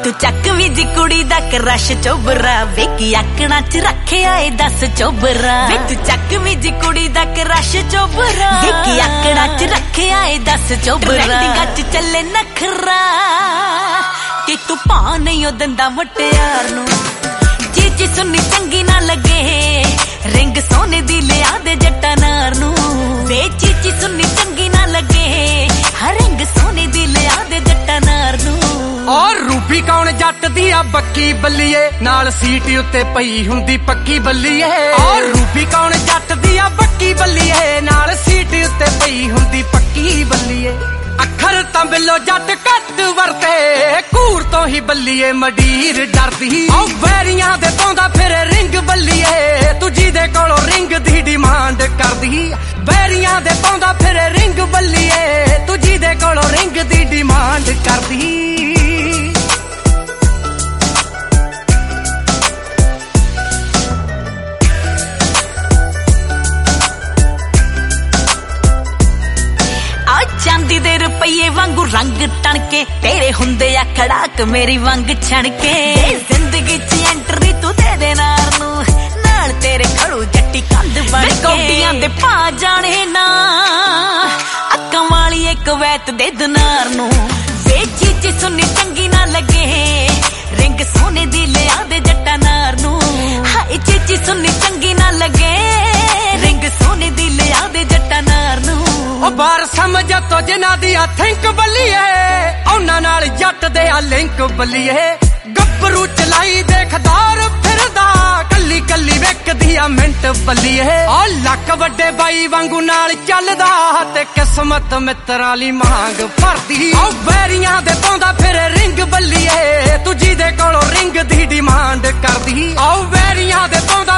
तू चक भी जी कुड़ी दा क्रश चोबरा वेकी आकड़ा च रखे आए 10 चोबरा वे तू चक भी जी कुड़ी दा क्रश चोबरा वेकी आकड़ा च रखे आए 10 चोबरा गच चले नखरा कि तू पा नहीं ओ दंदा मुटियार नू चीची सुनी चंगी ना लगे रिंग सोने दी लिया दे जट्टा नार नू वे चीची सुनी चंगी ना लगे हर रिंग सोने दी लिया दे जट्टा नार नू और रूपी कौन जट दी आ बक्की बल्लीए नाल सीट उत्ते पई हुंदी पक्की बल्लीए और रूपी कौन जट दी आ बक्की बल्लीए नाल सीट उत्ते पई हुंदी पक्की बल्लीए अखर तां बिलो जट कट वरते कूर तो ही बल्लीए मडीर डरदी ओ वैरियां दे पाउंदा फिर रिंग बल्लीए तू जी दे कोलों रिंग दी डिमांड करदी वैरियां दे पाउंदा फिर रिंग बल्लीए तू जी दे कोलों रिंग दी डिमांड करदी चांदी दे रुपये वांगू रंग टणके तेरे हुंदे आ खड़ाक मेरी वांग छणके जिंदगी च एंट्री तू दे दे नार नू नाल तेरे खड़ू जट्टी कंध बन के कौडियां दे पा जाने ना अक्कां वाली एक वैत दे दनार नू वे चीची सुनी चंगी ना लगे रिंग सोने दी लिया दे जट्टा नार नू हाय चीची सुनी चंगी ना लगे रिंग सोने दी लिया दे जट्टा नार नू ओ बार समझ तो जिन्ना दी आ थिंक बल्लीए उन्हां नाल जट दे आ लिंक बल्लीए गब्बरू चलाई देखदार फिरदा कल्ली कल्ली वेखदी आ मिंट बल्लीए ओ लक वड्डे बाई वांगू नाल चलदा ते किस्मत मित्रां ली मांग भरदी ओ वैरियां दे पाउंदा फिर रिंग बल्लीए तू जी दे कोलों रिंग दी डिमांड करदी ओ वैरियां दे पाउंदा